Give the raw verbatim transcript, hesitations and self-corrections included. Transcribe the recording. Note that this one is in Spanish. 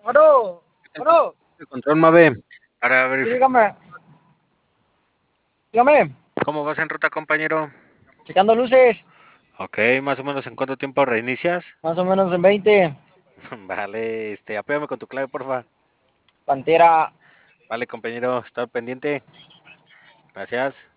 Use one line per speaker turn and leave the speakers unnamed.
Bueno,
¿Qué tal, con-
bueno,
el control, Mabe? Para
sí,
ver
dígame, dígame,
cómo vas en ruta, compañero.
checando luces,
Ok, más o menos en cuánto tiempo reinicias.
más o menos en veinte.
Vale, este, apóyame con tu clave, porfa.
Pantera.
Vale, compañero, está pendiente. Gracias.